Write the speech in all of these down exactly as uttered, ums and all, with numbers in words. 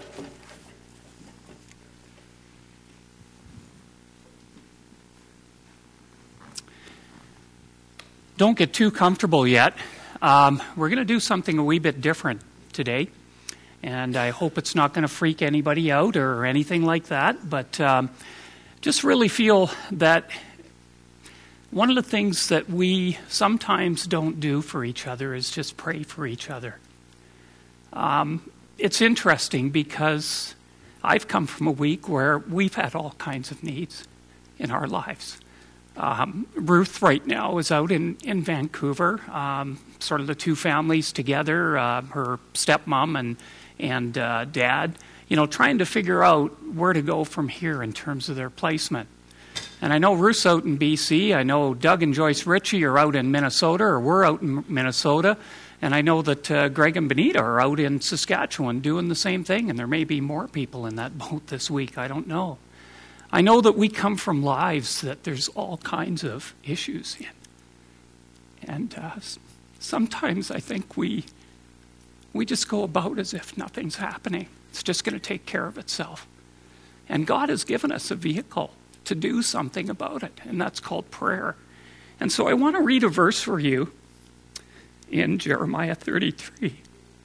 Don't get too comfortable yet. Um, we're going to do something a wee bit different today, and I hope it's not going to freak anybody out or anything like that, but um, just really feel that one of the things that we sometimes don't do for each other is just pray for each other. Um, it's interesting because I've come from a week where we've had all kinds of needs in our lives. Um, Ruth right now is out in, in Vancouver, um, sort of the two families together, uh, her stepmom and, and uh, dad, you know, trying to figure out where to go from here in terms of their placement. And I know Ruth's out in B C, I know Doug and Joyce Ritchie are out in Minnesota, or we're out in Minnesota, and I know that uh, Greg and Benita are out in Saskatchewan doing the same thing, and there may be more people in that boat this week, I don't know. I know that we come from lives that there's all kinds of issues in. And uh, sometimes I think we we just go about as if nothing's happening. It's just going to take care of itself. And God has given us a vehicle to do something about it, and that's called prayer. And so I want to read a verse for you in Jeremiah thirty-three.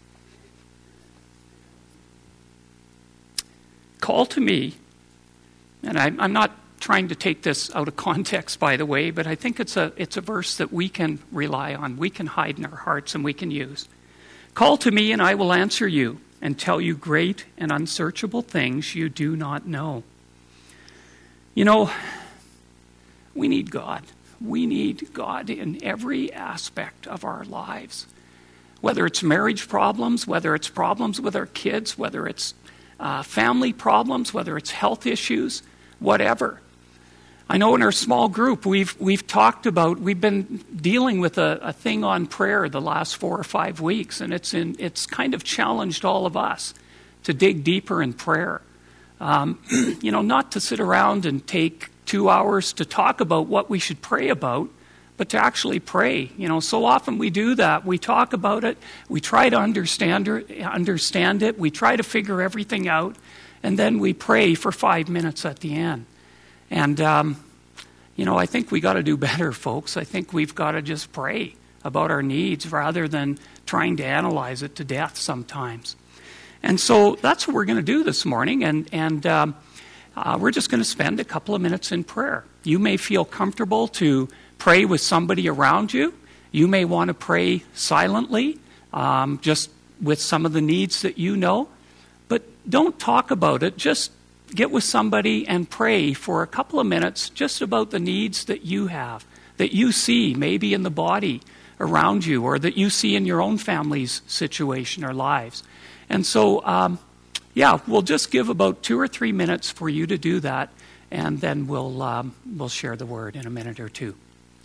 Call to me. And I, I'm not trying to take this out of context, by the way, but I think it's a it's a verse that we can rely on, we can hide in our hearts, and we can use. Call to me, and I will answer you, and tell you great and unsearchable things you do not know. You know, we need God. We need God in every aspect of our lives. Whether it's marriage problems, whether it's problems with our kids, whether it's Uh, family problems, whether it's health issues, whatever. I know in our small group we've we've talked about, we've been dealing with a, a thing on prayer the last four or five weeks, and it's in it's kind of challenged all of us to dig deeper in prayer. Um, you know, not to sit around and take two hours to talk about what we should pray about, but to actually pray. You know, so often we do that. We talk about it. We try to understand understand it. We try to figure everything out. And then we pray for five minutes at the end. And, um, you know, I think we got to do better, folks. I think we've got to just pray about our needs rather than trying to analyze it to death sometimes. And so that's what we're going to do this morning. And, and um, uh, we're just going to spend a couple of minutes in prayer. You may feel comfortable to pray with somebody around you. You may want to pray silently, um, just with some of the needs that you know. But don't talk about it. Just get with somebody and pray for a couple of minutes just about the needs that you have, that you see maybe in the body around you, or that you see in your own family's situation or lives. And so, um, yeah, we'll just give about two or three minutes for you to do that, and then we'll um, we'll share the word in a minute or two.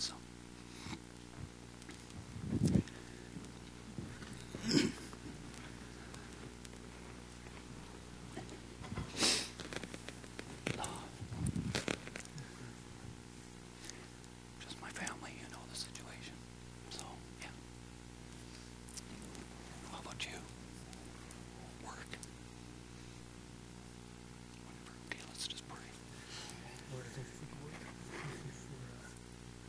Just my family, you know the situation. So, yeah. How about you? Work. Whatever. Okay, let's just pray. Lord, I thank you for the word. Thank you for uh,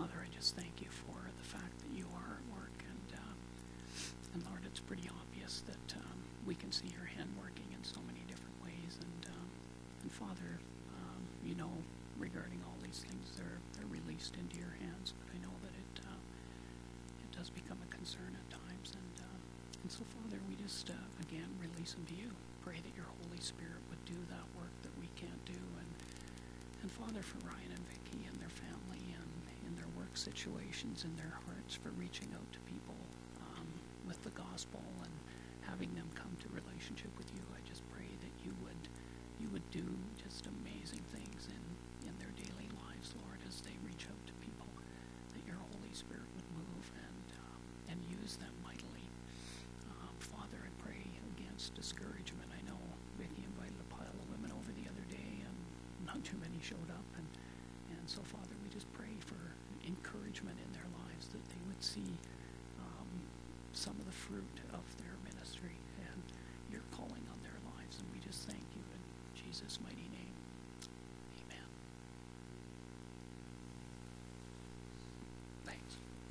Father, I just thank you for the fact that you are at work. And, um, and Lord, it's pretty obvious that um, we can see your hand working in so many different ways. And, um, and Father, um, you know, regarding all these things, they're, they're released into your hands. But I know that it, uh, it does become a concern at times. And, uh, and so, Father, we just, uh, again, release them to you. Pray that your Holy Spirit would do that work that we can't do. And, and Father, for Ryan and Vicky and their family and in their work situations, in their hearts, for reaching out to people um, with the gospel and having them come to relationship with you, I just pray that you would you would do just amazing things in, in their daily lives, Lord, as they reach out to people, that your Holy Spirit would move and um, and use them mightily. Um, Father, I pray against discouragement. I know Vicky invited a pile of women over the other day, and not too many showed up. And, and so, Father, we just pray for encouragement in their lives, that they would see um, some of the fruit of their ministry and your calling on their lives. And we just thank you in Jesus' mighty name. Amen. Thanks.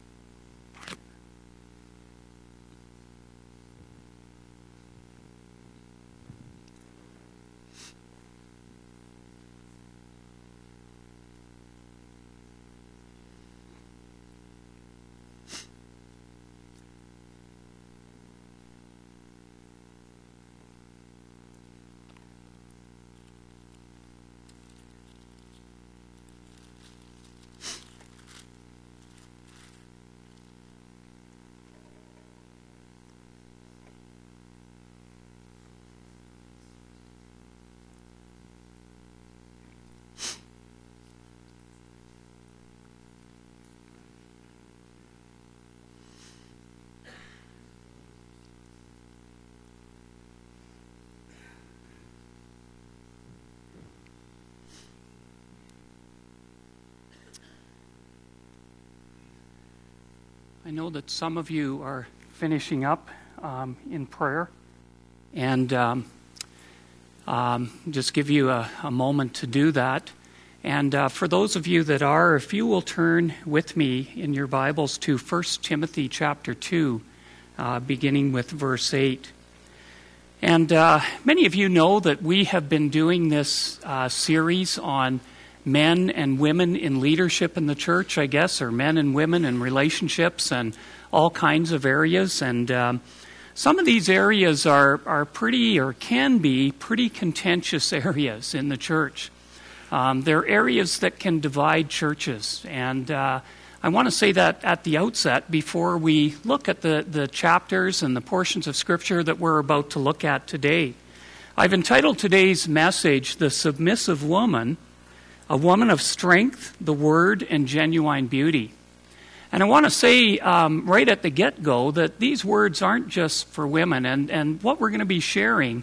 I know that some of you are finishing up um, in prayer, and um, um, just give you a, a moment to do that. And uh, for those of you that are, if you will turn with me in your Bibles to First Timothy chapter two, uh, beginning with verse eight. And uh, many of you know that we have been doing this uh, series on men and women in leadership in the church, I guess, or men and women in relationships and all kinds of areas. And um, some of these areas are, are pretty, or can be, pretty contentious areas in the church. Um, they're areas that can divide churches. And uh, I want to say that at the outset before we look at the, the chapters and the portions of Scripture that we're about to look at today. I've entitled today's message, The Submissive Woman, a woman of strength, the word, and genuine beauty. And I want to say um, right at the get-go that these words aren't just for women. And, and what we're going to be sharing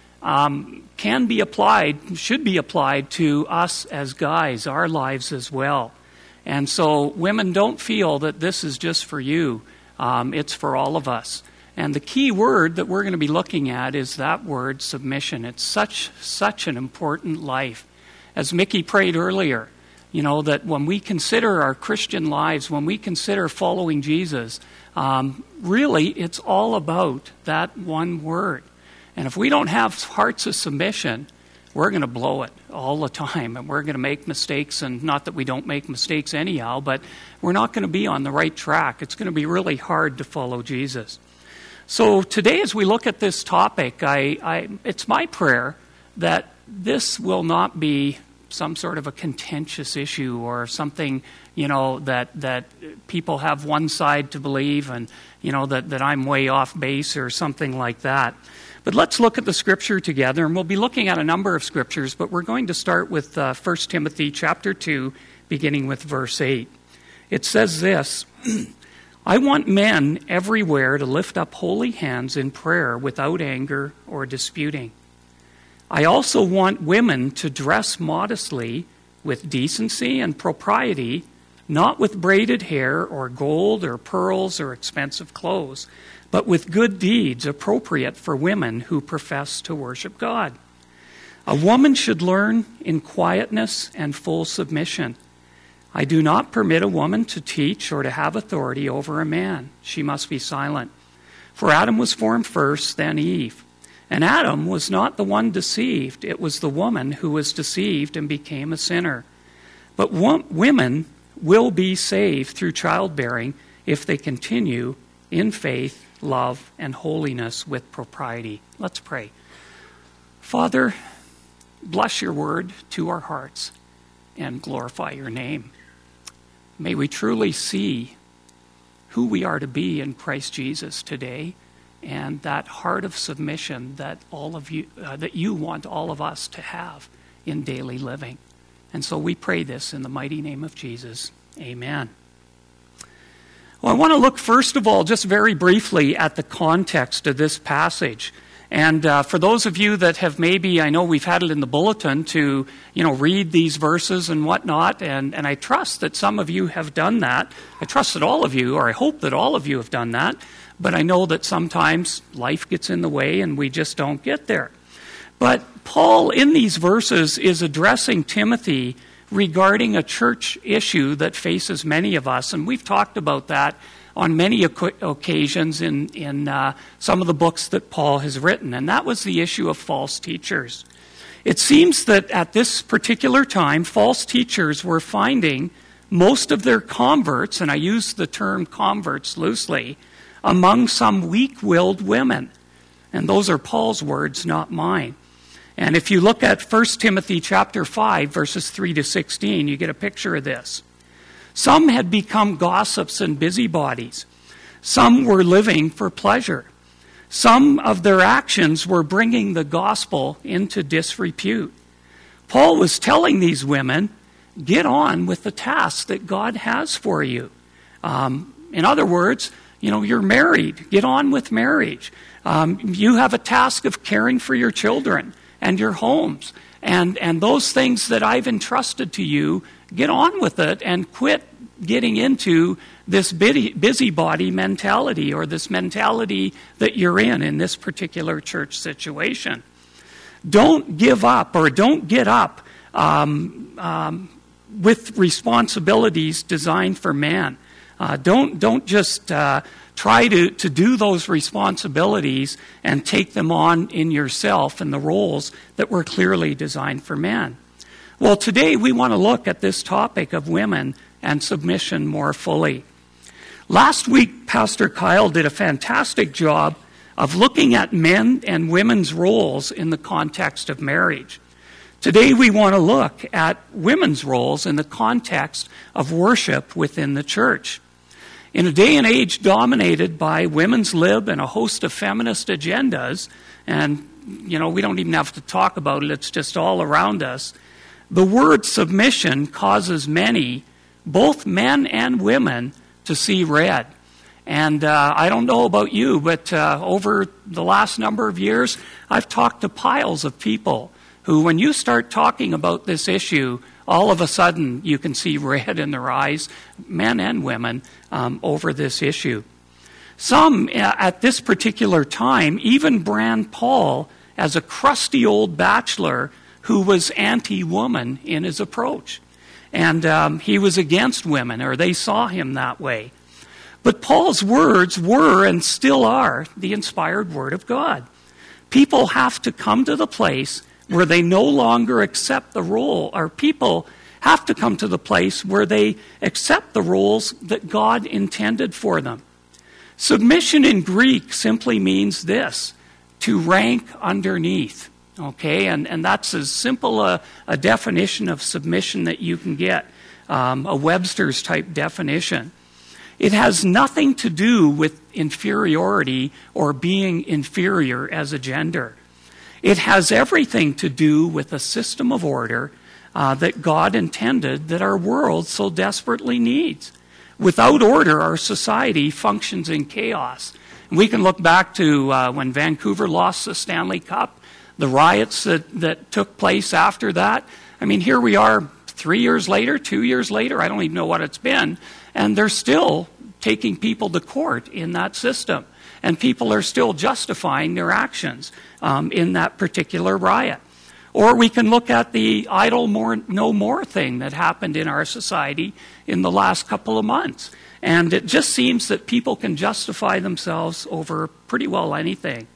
um, can be applied, should be applied to us as guys, our lives as well. And so women, don't feel that this is just for you. Um, it's for all of us. And the key word that we're going to be looking at is that word, submission. It's such, such an important life. As Mickey prayed earlier, you know, that when we consider our Christian lives, when we consider following Jesus, um, really it's all about that one word. And if we don't have hearts of submission, we're going to blow it all the time. And we're going to make mistakes, and not that we don't make mistakes anyhow, but we're not going to be on the right track. It's going to be really hard to follow Jesus. So today as we look at this topic, I, I it's my prayer that this will not be some sort of a contentious issue or something, you know, that that people have one side to believe, and, you know, that, that I'm way off base or something like that. But let's look at the Scripture together, and we'll be looking at a number of Scriptures, but we're going to start with uh, First Timothy chapter two, beginning with verse eight. It says this, I want men everywhere to lift up holy hands in prayer without anger or disputing. I also want women to dress modestly with decency and propriety, not with braided hair or gold or pearls or expensive clothes, but with good deeds appropriate for women who profess to worship God. A woman should learn in quietness and full submission. I do not permit a woman to teach or to have authority over a man. She must be silent. For Adam was formed first, then Eve. And Adam was not the one deceived. It was the woman who was deceived and became a sinner. But wo- women will be saved through childbearing if they continue in faith, love, and holiness with propriety. Let's pray. Father, bless your word to our hearts and glorify your name. May we truly see who we are to be in Christ Jesus today, and that heart of submission that all of you uh, that you want all of us to have in daily living. And so we pray this in the mighty name of Jesus. Amen. Well, I want to look first of all just very briefly at the context of this passage. And uh, for those of you that have maybe, I know we've had it in the bulletin to, you know, read these verses and whatnot, and, and I trust that some of you have done that. I trust that all of you, or I hope that all of you have done that, but I know that sometimes life gets in the way and we just don't get there. But Paul, in these verses, is addressing Timothy regarding a church issue that faces many of us, and we've talked about that on many occasions in, in uh, some of the books that Paul has written, and that was the issue of false teachers. It seems that at this particular time, false teachers were finding most of their converts, and I use the term converts loosely, among some weak-willed women. And those are Paul's words, not mine. And if you look at First Timothy chapter five, verses three to sixteen, you get a picture of this. Some had become gossips and busybodies. Some were living for pleasure. Some of their actions were bringing the gospel into disrepute. Paul was telling these women, get on with the task that God has for you. Um, in other words, you know, you're married. Get on with marriage. Um, you have a task of caring for your children and your homes. And, and those things that I've entrusted to you, get on with it and quit getting into this busybody mentality, or this mentality that you're in in this particular church situation. Don't give up, or don't get up um, um, with responsibilities designed for man. Uh, don't don't just uh, try to, to do those responsibilities and take them on in yourself and the roles that were clearly designed for man. Well, today we want to look at this topic of women and submission more fully. Last week, Pastor Kyle did a fantastic job of looking at men and women's roles in the context of marriage. Today we want to look at women's roles in the context of worship within the church. In a day and age dominated by women's lib and a host of feminist agendas, and, you know, we don't even have to talk about it, it's just all around us, the word submission causes many, both men and women, to see red. And uh, I don't know about you, but uh, over the last number of years, I've talked to piles of people who, when you start talking about this issue, all of a sudden you can see red in their eyes, men and women, um, over this issue. Some, uh, at this particular time, even brand Paul as a crusty old bachelor who was anti-woman in his approach. And um, he was against women, or they saw him that way. But Paul's words were and still are the inspired word of God. People have to come to the place where they no longer accept the role, or people have to come to the place where they accept the roles that God intended for them. Submission in Greek simply means this, to rank underneath. Okay, and, and that's as simple a, a definition of submission that you can get, um, a Webster's type definition. It has nothing to do with inferiority or being inferior as a gender. It has everything to do with a system of order uh, that God intended that our world so desperately needs. Without order, our society functions in chaos. And we can look back to uh, when Vancouver lost the Stanley Cup, the riots that, that took place after that. I mean, here we are three years later, two years later, I don't even know what it's been, and they're still taking people to court in that system. And people are still justifying their actions um, in that particular riot. Or we can look at the idle more, no more thing that happened in our society in the last couple of months. And it just seems that people can justify themselves over pretty well anything.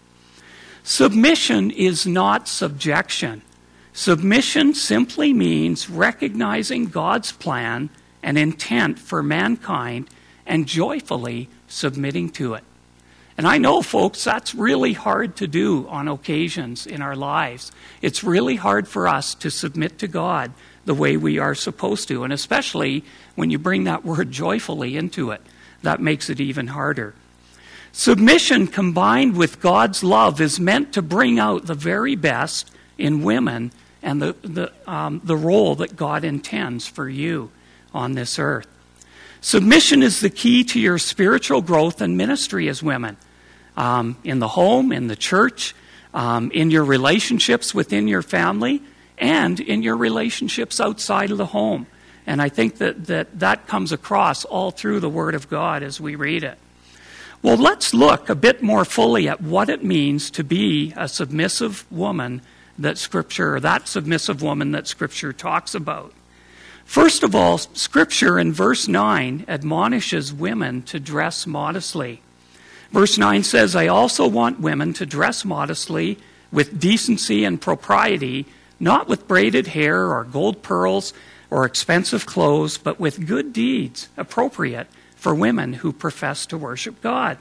Submission is not subjection. Submission simply means recognizing God's plan and intent for mankind and joyfully submitting to it. And I know, folks, that's really hard to do on occasions in our lives. It's really hard for us to submit to God the way we are supposed to, and especially when you bring that word joyfully into it. That makes it even harder. Submission combined with God's love is meant to bring out the very best in women and the, the, um, the role that God intends for you on this earth. Submission is the key to your spiritual growth and ministry as women. Um, in the home, in the church, um, in your relationships within your family, and in your relationships outside of the home. And I think that that, that comes across all through the Word of God as we read it. Well, let's look a bit more fully at what it means to be a submissive woman that Scripture, or that submissive woman that Scripture talks about. First of all, Scripture in verse nine admonishes women to dress modestly. Verse nine says, I also want women to dress modestly with decency and propriety, not with braided hair or gold pearls or expensive clothes, but with good deeds appropriate for women who profess to worship God.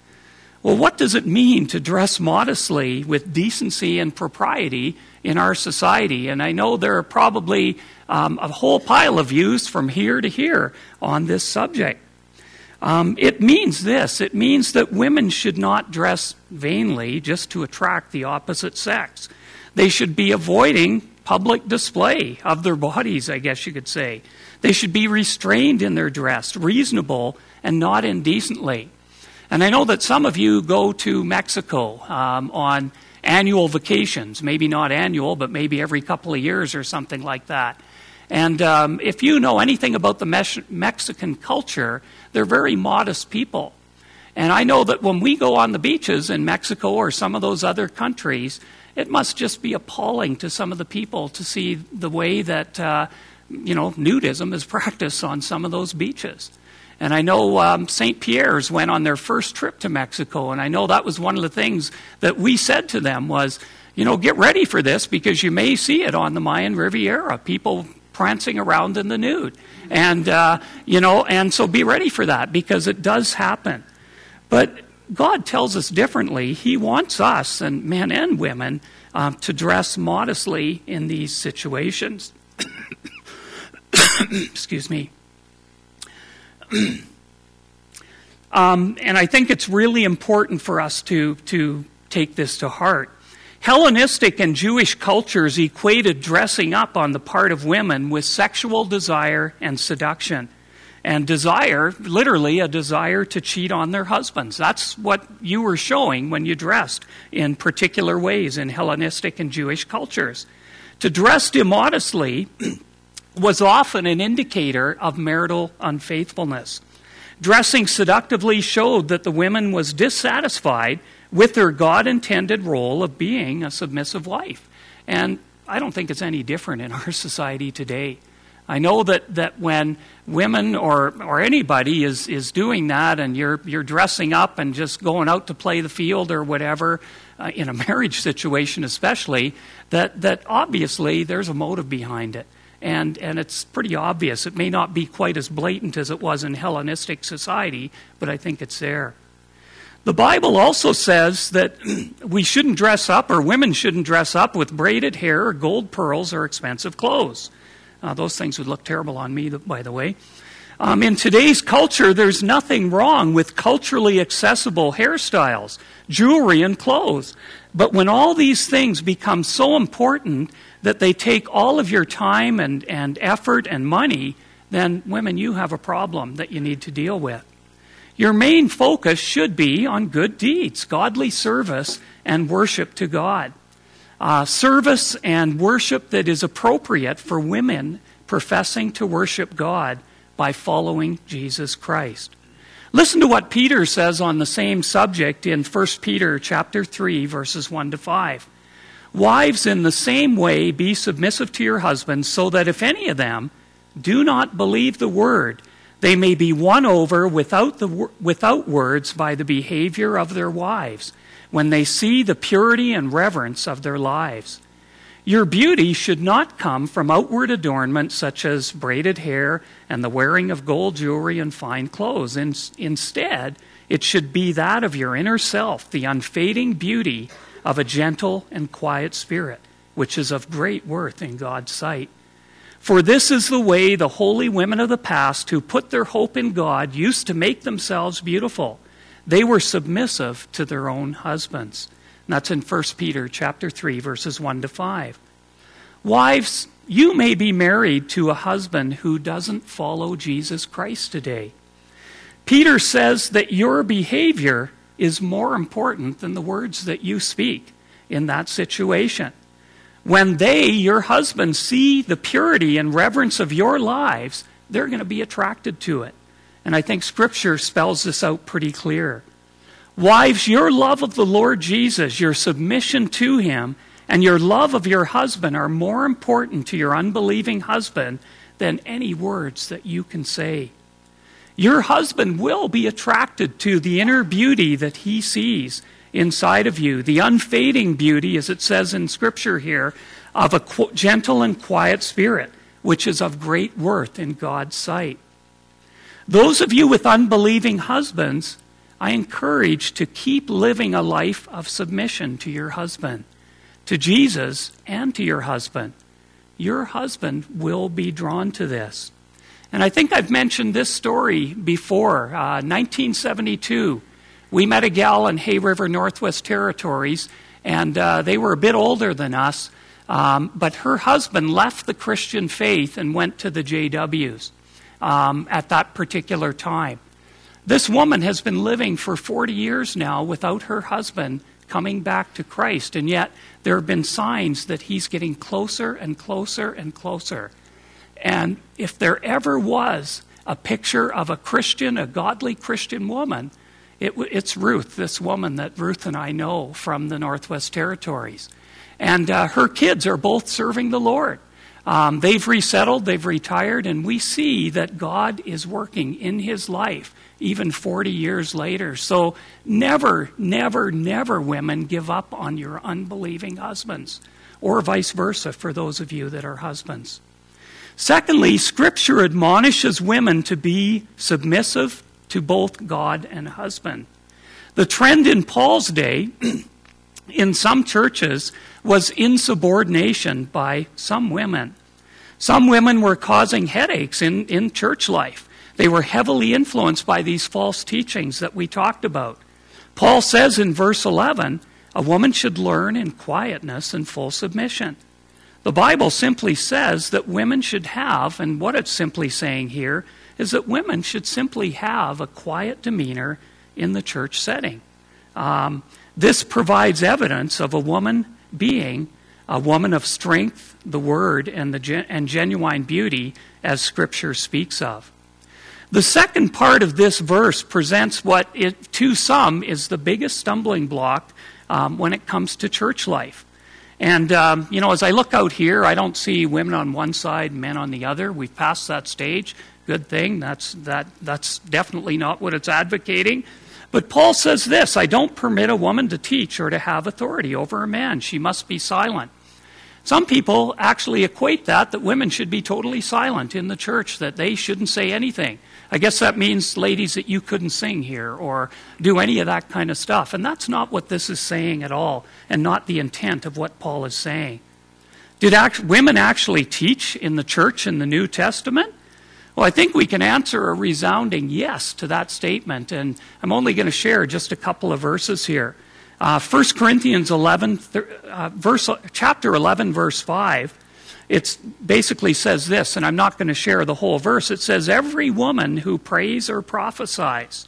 Well, what does it mean to dress modestly with decency and propriety in our society? And I know there are probably um, a whole pile of views from here to here on this subject. Um, it means this. It means that women should not dress vainly just to attract the opposite sex. They should be avoiding public display of their bodies, I guess you could say. They should be restrained in their dress, reasonable and not indecently. And I know that some of you go to Mexico um, on annual vacations, maybe not annual, but maybe every couple of years or something like that. And um, if you know anything about the Mex- Mexican culture, they're very modest people. And I know that when we go on the beaches in Mexico or some of those other countries, it must just be appalling to some of the people to see the way that, uh, you know, nudism is practiced on some of those beaches. And I know um, Saint Pierre's went on their first trip to Mexico, and I know that was one of the things that we said to them was, you know, get ready for this because you may see it on the Mayan Riviera, people prancing around in the nude. And, uh, you know, and so be ready for that because it does happen. But God tells us differently. He wants us, and men and women, um, to dress modestly in these situations. Excuse me. um, and I think it's really important for us to, to take this to heart. Hellenistic and Jewish cultures equated dressing up on the part of women with sexual desire and seduction. And desire, literally a desire to cheat on their husbands. That's what you were showing when you dressed in particular ways in Hellenistic and Jewish cultures. To dress immodestly was often an indicator of marital unfaithfulness. Dressing seductively showed that the woman was dissatisfied with their God-intended role of being a submissive wife. And I don't think it's any different in our society today. I know that, that when women or or anybody is, is doing that and you're you're dressing up and just going out to play the field or whatever, uh, in a marriage situation especially, that, that obviously there's a motive behind it. And and it's pretty obvious. It may not be quite as blatant as it was in Hellenistic society, but I think it's there. The Bible also says that we shouldn't dress up, or women shouldn't dress up with braided hair or gold pearls or expensive clothes. Uh, those things would look terrible on me, by the way. Um, in today's culture, there's nothing wrong with culturally accessible hairstyles, jewelry, and clothes. But when all these things become so important that they take all of your time and, and effort and money, then women, you have a problem that you need to deal with. Your main focus should be on good deeds, godly service, and worship to God. Uh, service and worship that is appropriate for women professing to worship God by following Jesus Christ. Listen to what Peter says on the same subject in First Peter chapter three, verses one to five. Wives, in the same way, be submissive to your husbands, so that if any of them do not believe the word, they may be won over without, the, without words by the behavior of their wives, when they see the purity and reverence of their lives. Your beauty should not come from outward adornment such as braided hair and the wearing of gold jewelry and fine clothes. In, instead, it should be that of your inner self, the unfading beauty of a gentle and quiet spirit, which is of great worth in God's sight. For this is the way the holy women of the past who put their hope in God used to make themselves beautiful. They were submissive to their own husbands. And that's in First Peter chapter three, verses one to five. Wives, you may be married to a husband who doesn't follow Jesus Christ today. Peter says that your behavior is more important than the words that you speak in that situation. When they, your husbands, see the purity and reverence of your lives, they're going to be attracted to it. And I think Scripture spells this out pretty clear. Wives, your love of the Lord Jesus, your submission to him, and your love of your husband are more important to your unbelieving husband than any words that you can say. Your husband will be attracted to the inner beauty that he sees inside of you, the unfading beauty, as it says in Scripture here, of a qu- gentle and quiet spirit, which is of great worth in God's sight. Those of you with unbelieving husbands, I encourage to keep living a life of submission to your husband, to Jesus and to your husband. Your husband will be drawn to this. And I think I've mentioned this story before. Uh, nineteen seventy-two, we met a gal in Hay River, Northwest Territories, and uh, they were a bit older than us, um, but her husband left the Christian faith and went to the J Ws um, at that particular time. This woman has been living for forty years now without her husband coming back to Christ, and yet there have been signs that he's getting closer and closer and closer. And if there ever was a picture of a Christian, a godly Christian woman, it, it's Ruth, this woman that Ruth and I know from the Northwest Territories. And uh, her kids are both serving the Lord. Um, they've resettled, they've retired, and we see that God is working in his life even forty years later. So never, never, never, women, give up on your unbelieving husbands, or vice versa for those of you that are husbands. Secondly, Scripture admonishes women to be submissive to both God and husband. The trend in Paul's day in some churches was insubordination by some women. Some women were causing headaches in, in church life. They were heavily influenced by these false teachings that we talked about. Paul says in verse eleven, a woman should learn in quietness and full submission. The Bible simply says that women should have, and what it's simply saying here, is that women should simply have a quiet demeanor in the church setting. Um, this provides evidence of a woman being a woman of strength, the word, and, the gen- and genuine beauty, as Scripture speaks of. The second part of this verse presents what, it, to some, is the biggest stumbling block um, when it comes to church life. And, um, you know, as I look out here, I don't see women on one side, men on the other. We've passed that stage. Good thing. That's, that, that's definitely not what it's advocating. But Paul says this, I don't permit a woman to teach or to have authority over a man. She must be silent. Some people actually equate that, that women should be totally silent in the church, that they shouldn't say anything. I guess that means, ladies, that you couldn't sing here or do any of that kind of stuff. And that's not what this is saying at all, and not the intent of what Paul is saying. Did act- women actually teach in the church in the New Testament? Well, I think we can answer a resounding yes to that statement, and I'm only going to share just a couple of verses here. Uh, First Corinthians eleven, uh, verse, chapter eleven, verse five, it basically says this, and I'm not going to share the whole verse. It says, every woman who prays or prophesies.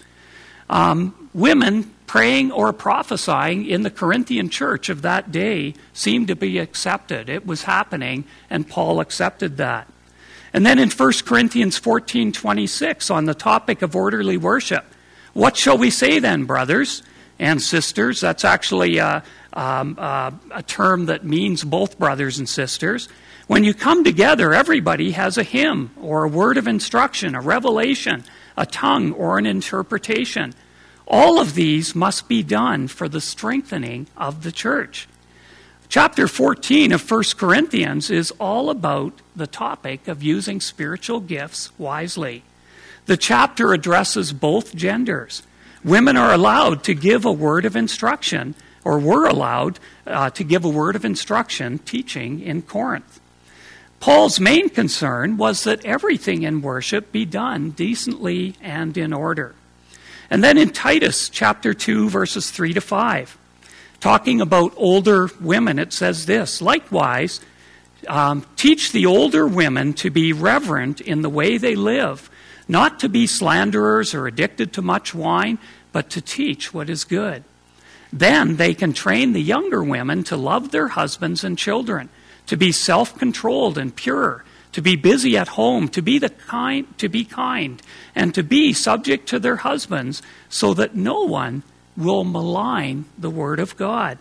Um, women praying or prophesying in the Corinthian church of that day seemed to be accepted. It was happening, and Paul accepted that. And then in First Corinthians fourteen twenty-six, on the topic of orderly worship, what shall we say then, brothers? and sisters. That's actually a, um, uh, a term that means both brothers and sisters. When you come together, everybody has a hymn or a word of instruction, a revelation, a tongue, or an interpretation. All of these must be done for the strengthening of the church. Chapter fourteen of First Corinthians is all about the topic of using spiritual gifts wisely. The chapter addresses both genders. Women are allowed to give a word of instruction, or were allowed uh, to give a word of instruction teaching in Corinth. Paul's main concern was that everything in worship be done decently and in order. And then in Titus chapter two, verses three to five, talking about older women, it says this, likewise, um, teach the older women to be reverent in the way they live, not to be slanderers or addicted to much wine, but to teach what is good. Then they can train the younger women to love their husbands and children, to be self-controlled and pure, to be busy at home, to be the kind, to be kind, and to be subject to their husbands, so that no one will malign the word of God.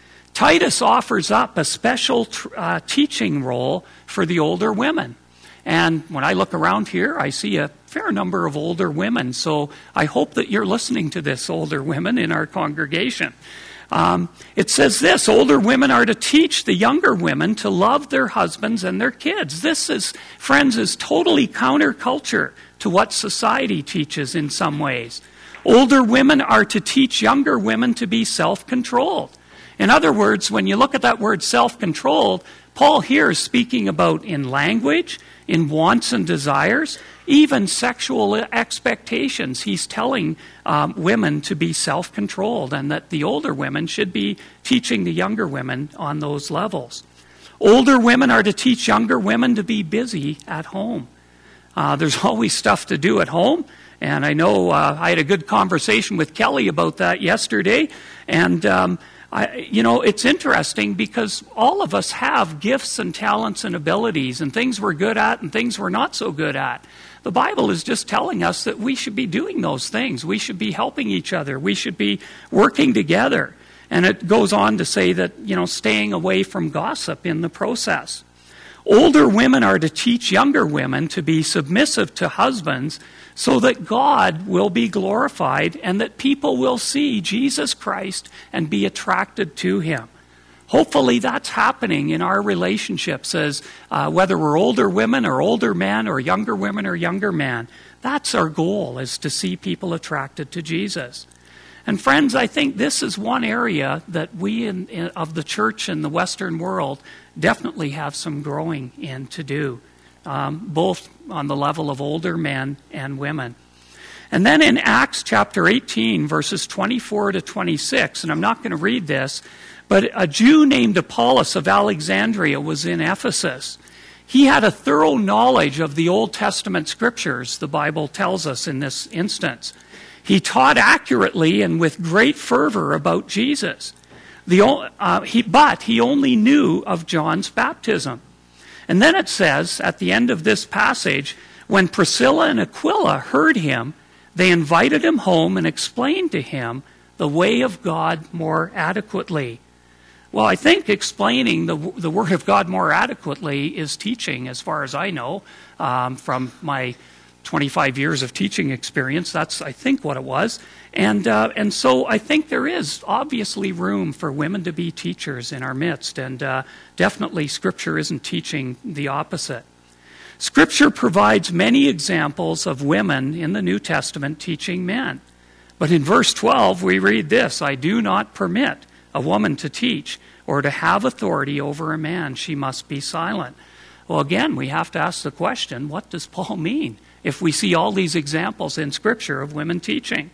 Titus offers up a special uh, teaching role for the older women. And when I look around here, I see a fair number of older women. So I hope that you're listening to this, older women in our congregation. Um, it says this, older women are to teach the younger women to love their husbands and their kids. This is, friends, is totally counterculture to what society teaches in some ways. Older women are to teach younger women to be self-controlled. In other words, when you look at that word self-controlled, Paul here is speaking about in language, in wants and desires, even sexual expectations. He's telling um, women to be self-controlled, and that the older women should be teaching the younger women on those levels. Older women are to teach younger women to be busy at home. Uh, there's always stuff to do at home, and I know uh, I had a good conversation with Kelly about that yesterday, and um, I, you know, it's interesting because all of us have gifts and talents and abilities and things we're good at and things we're not so good at. The Bible is just telling us that we should be doing those things. We should be helping each other. We should be working together. And it goes on to say that, you know, staying away from gossip in the process. Older women are to teach younger women to be submissive to husbands so that God will be glorified and that people will see Jesus Christ and be attracted to him. Hopefully that's happening in our relationships as uh, whether we're older women or older men or younger women or younger men. That's our goal, is to see people attracted to Jesus. And friends, I think this is one area that we in, in, of the church in the Western world definitely have some growing in to do, um, both on the level of older men and women. And then in Acts chapter eighteen, verses twenty-four to twenty-six, and I'm not going to read this, but a Jew named Apollos of Alexandria was in Ephesus. He had a thorough knowledge of the Old Testament scriptures, the Bible tells us in this instance. He taught accurately and with great fervor about Jesus. The, uh, he, but he only knew of John's baptism. And then it says, at the end of this passage, when Priscilla and Aquila heard him, they invited him home and explained to him the way of God more adequately. Well, I think explaining the, the Word of God more adequately is teaching, as far as I know, um, from my twenty-five years of teaching experience. That's, I think, what it was. And uh, and so I think there is obviously room for women to be teachers in our midst. And uh, definitely Scripture isn't teaching the opposite. Scripture provides many examples of women in the New Testament teaching men. But in verse twelve, we read this, I do not permit a woman to teach or to have authority over a man. She must be silent. Well, again, we have to ask the question, what does Paul mean if we see all these examples in Scripture of women teaching?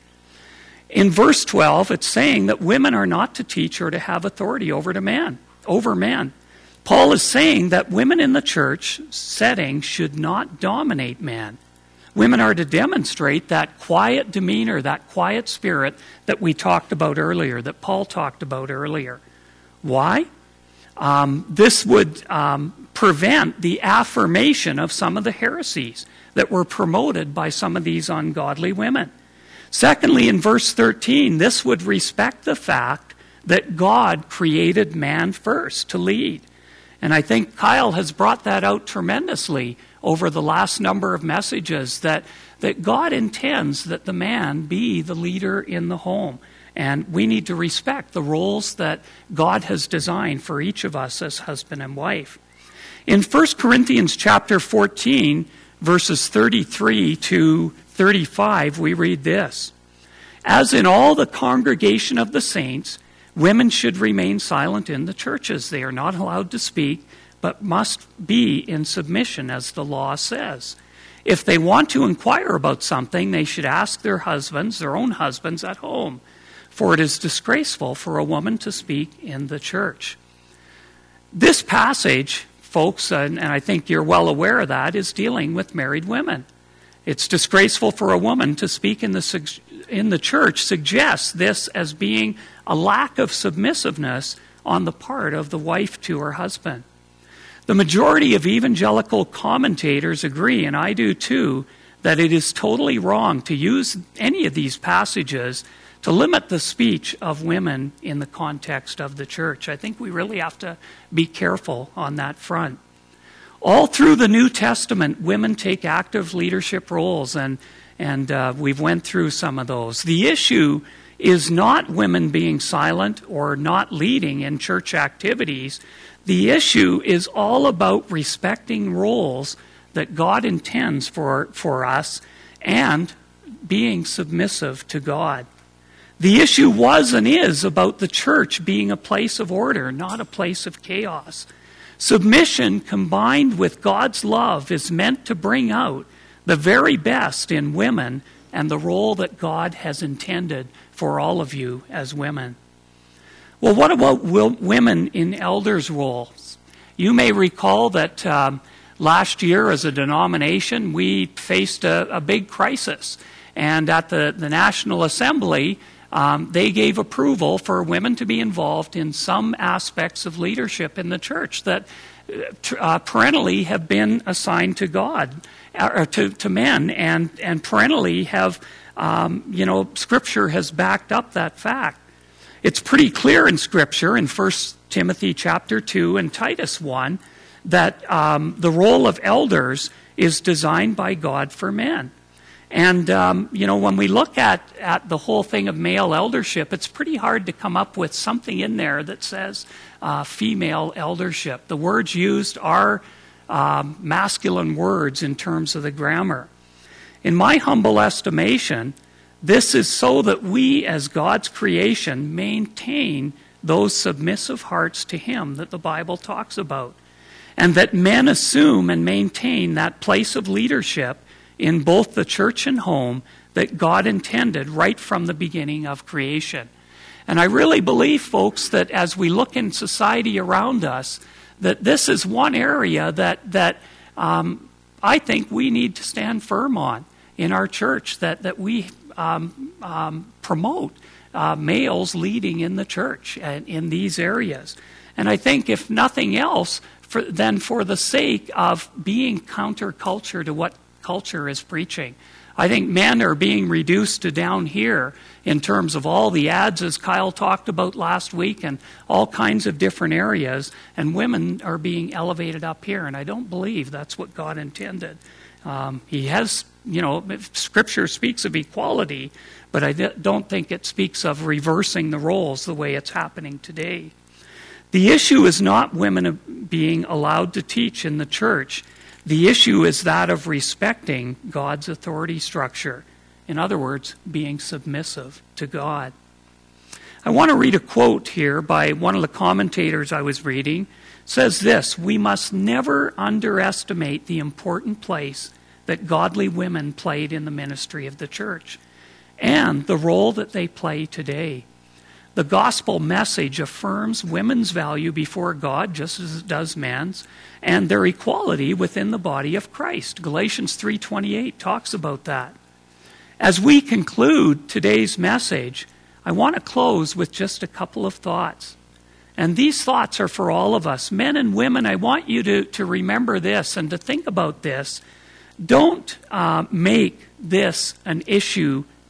In verse twelve, it's saying that women are not to teach or to have authority over to man, over man. Paul is saying that women in the church setting should not dominate man. Women are to demonstrate that quiet demeanor, that quiet spirit that we talked about earlier, that Paul talked about earlier. Why? Um, this would um, prevent the affirmation of some of the heresies that were promoted by some of these ungodly women. Secondly, in verse thirteen, this would respect the fact that God created man first to lead. And I think Kyle has brought that out tremendously over the last number of messages, that, that God intends that the man be the leader in the home. And we need to respect the roles that God has designed for each of us as husband and wife. In First Corinthians chapter fourteen, verses thirty-three to thirty-five, we read this. As in all the congregation of the saints, women should remain silent in the churches. They are not allowed to speak, but must be in submission, as the law says. If they want to inquire about something, they should ask their husbands, their own husbands at home, for it is disgraceful for a woman to speak in the church. This passage, folks, and, and I think you're well aware of that, is dealing with married women. It's disgraceful for a woman to speak in the, in the church suggests this as being a lack of submissiveness on the part of the wife to her husband. The majority of evangelical commentators agree, and I do too, that it is totally wrong to use any of these passages to limit the speech of women in the context of the church. I think we really have to be careful on that front. All through the New Testament, women take active leadership roles, and, and uh, we've went through some of those. The issue is not women being silent or not leading in church activities. The issue is all about respecting roles that God intends for, for us and being submissive to God. The issue was and is about the church being a place of order, not a place of chaos. Submission combined with God's love is meant to bring out the very best in women and the role that God has intended for all of you as women. Well, what about women in elders' roles? You may recall that um, last year as a denomination, we faced a, a big crisis. And at the, the National Assembly, um, they gave approval for women to be involved in some aspects of leadership in the church that uh, parentally have been assigned to God, or to, to men, and, and parentally have, um, you know, Scripture has backed up that fact. It's pretty clear in Scripture, in First Timothy chapter two and Titus one, that um, the role of elders is designed by God for men. And, um, you know, when we look at, at the whole thing of male eldership, it's pretty hard to come up with something in there that says uh, female eldership. The words used are um, masculine words in terms of the grammar. In my humble estimation, this is so that we, as God's creation, maintain those submissive hearts to Him that the Bible talks about, and that men assume and maintain that place of leadership in both the church and home that God intended right from the beginning of creation. And I really believe, folks, that as we look in society around us, that this is one area that, that um, I think we need to stand firm on in our church, that, that we um, um, promote uh, males leading in the church and in these areas. And I think, if nothing else, for, then for the sake of being counterculture to what culture is preaching. I think men are being reduced to down here in terms of all the ads, as Kyle talked about last week, and all kinds of different areas, and women are being elevated up here, and I don't believe that's what God intended. Um, he has, you know, Scripture speaks of equality, but I don't think it speaks of reversing the roles the way it's happening today. The issue is not women being allowed to teach in the church. The issue is that of respecting God's authority structure. In other words, being submissive to God. I want to read a quote here by one of the commentators I was reading. It says this: "We must never underestimate the important place that godly women played in the ministry of the church and the role that they play today. The gospel message affirms women's value before God, just as it does men's, and their equality within the body of Christ." Galatians three twenty-eight talks about that. As we conclude today's message, I want to close with just a couple of thoughts. And these thoughts are for all of us. Men and women, I want you to, to remember this and to think about this. Don't uh, make this an issue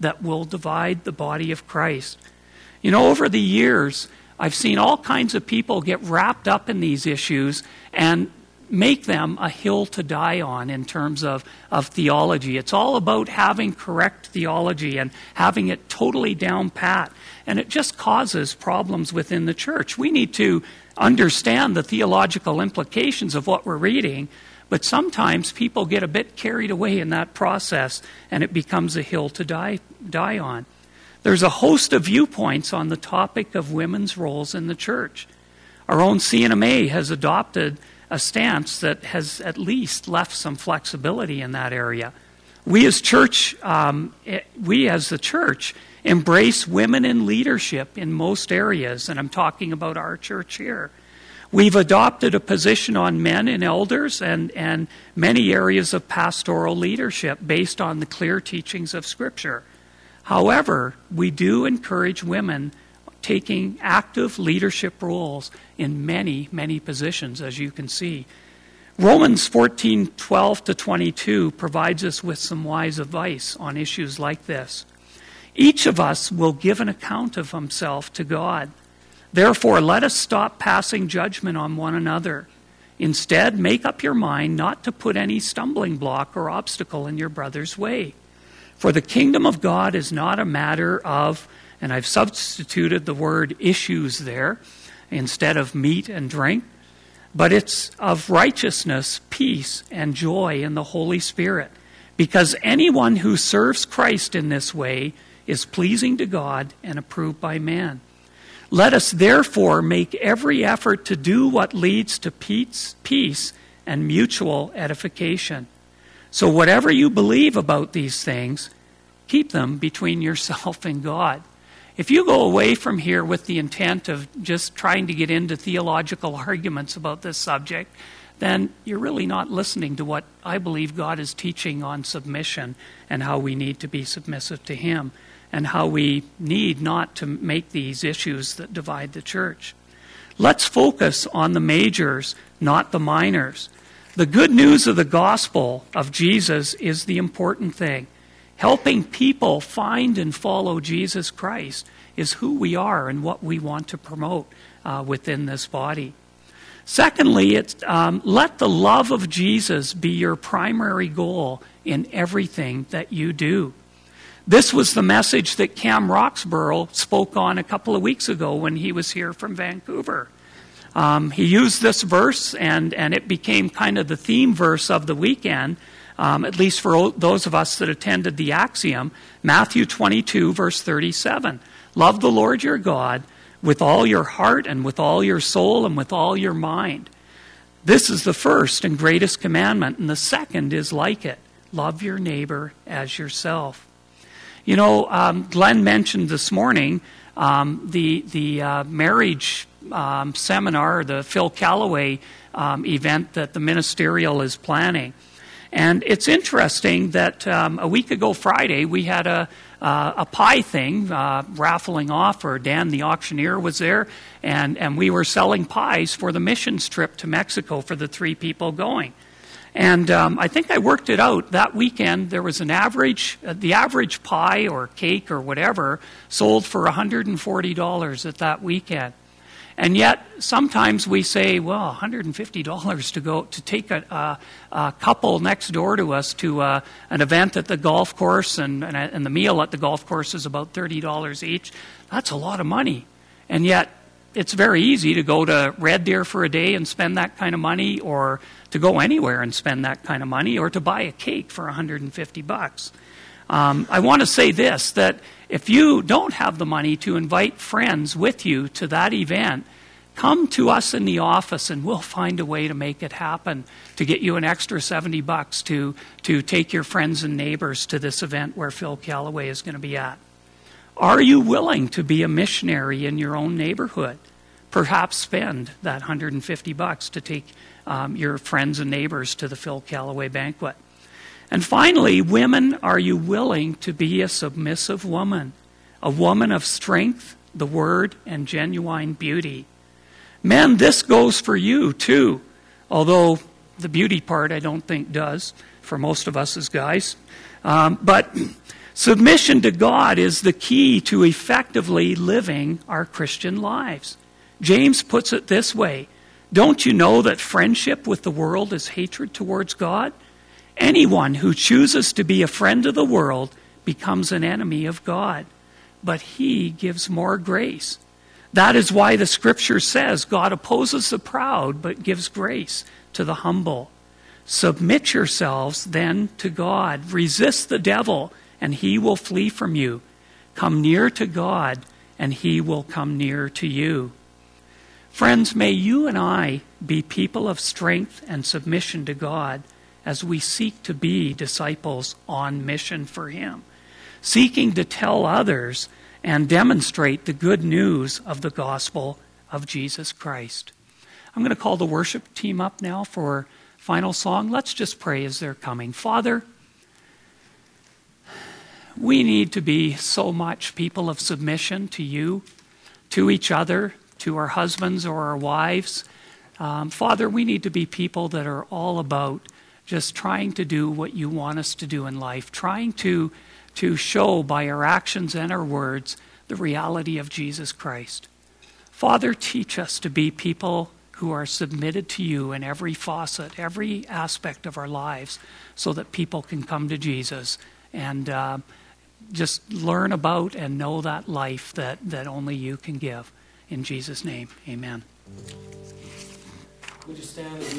that will divide the body of Christ. You know, over the years, I've seen all kinds of people get wrapped up in these issues and make them a hill to die on in terms of, of theology. It's all about having correct theology and having it totally down pat. And it just causes problems within the church. We need to understand the theological implications of what we're reading, but sometimes people get a bit carried away in that process and it becomes a hill to die, die on. There's a host of viewpoints on the topic of women's roles in the church. Our own C N M A has adopted a stance that has at least left some flexibility in that area. We as church, um, we as the church, embrace women in leadership in most areas, and I'm talking about our church here. We've adopted a position on men and elders and, and many areas of pastoral leadership based on the clear teachings of Scripture. However, we do encourage women taking active leadership roles in many, many positions, as you can see. Romans fourteen twelve to twenty-two provides us with some wise advice on issues like this. Each of us will give an account of himself to God. Therefore, let us stop passing judgment on one another. Instead, make up your mind not to put any stumbling block or obstacle in your brother's way. For the kingdom of God is not a matter of, and I've substituted the word issues there instead of meat and drink, but it's of righteousness, peace, and joy in the Holy Spirit. Because anyone who serves Christ in this way is pleasing to God and approved by man. Let us therefore make every effort to do what leads to peace, peace and mutual edification. So whatever you believe about these things, keep them between yourself and God. If you go away from here with the intent of just trying to get into theological arguments about this subject, then you're really not listening to what I believe God is teaching on submission and how we need to be submissive to Him and how we need not to make these issues that divide the church. Let's focus on the majors, not the minors. The good news of the gospel of Jesus is the important thing. Helping people find and follow Jesus Christ is who we are and what we want to promote uh, within this body. Secondly, it's, um, let the love of Jesus be your primary goal in everything that you do. This was the message that Cam Roxborough spoke on a couple of weeks ago when he was here from Vancouver. Um, he used this verse, and, and it became kind of the theme verse of the weekend, um, at least for those of us that attended the Axiom, Matthew twenty-two, verse thirty-seven. Love the Lord your God with all your heart and with all your soul and with all your mind. This is the first and greatest commandment, and the second is like it. Love your neighbor as yourself. You know, um, Glenn mentioned this morning um, the the uh, marriage um, seminar, the Phil Callaway um, event that the ministerial is planning. And it's interesting that um, a week ago Friday we had a uh, a pie thing uh, raffling off, or Dan the auctioneer was there, and, and we were selling pies for the missions trip to Mexico for the three people going. And um, I think I worked it out. That weekend, there was an average, uh, the average pie or cake or whatever sold for one hundred forty dollars at that weekend. And yet, sometimes we say, well, one hundred fifty dollars to go to take a, a, a couple next door to us to uh, an event at the golf course, and, and, and the meal at the golf course is about thirty dollars each. That's a lot of money. And yet, it's very easy to go to Red Deer for a day and spend that kind of money, or to go anywhere and spend that kind of money, or to buy a cake for one hundred fifty bucks. Um, I want to say this, that if you don't have the money to invite friends with you to that event, come to us in the office and we'll find a way to make it happen, to get you an extra seventy bucks to, to take your friends and neighbors to this event where Phil Callaway is going to be at. Are you willing to be a missionary in your own neighborhood? Perhaps spend that one hundred fifty bucks to take um, your friends and neighbors to the Phil Callaway banquet. And finally, women, are you willing to be a submissive woman? A woman of strength, the word, and genuine beauty. Men, this goes for you too, although the beauty part I don't think does for most of us as guys. Um, but Submission to God is the key to effectively living our Christian lives. James puts it this way: don't you know that friendship with the world is hatred towards God? Anyone who chooses to be a friend of the world becomes an enemy of God. But he gives more grace. That is why the scripture says God opposes the proud but gives grace to the humble. Submit yourselves then to God. Resist the devil and he will flee from you. Come near to God and he will come near to you. Friends, may you and I be people of strength and submission to God as we seek to be disciples on mission for him, seeking to tell others and demonstrate the good news of the gospel of Jesus Christ. I'm going to call the worship team up now for final song. Let's just pray as they're coming. Father, we need to be so much people of submission to you, to each other, to our husbands or our wives. Um, Father, we need to be people that are all about just trying to do what you want us to do in life, trying to, to show by our actions and our words the reality of Jesus Christ. Father, teach us to be people who are submitted to you in every facet, every aspect of our lives, so that people can come to Jesus and uh, just learn about and know that life that, that only you can give. In Jesus' name, amen. Would you stand?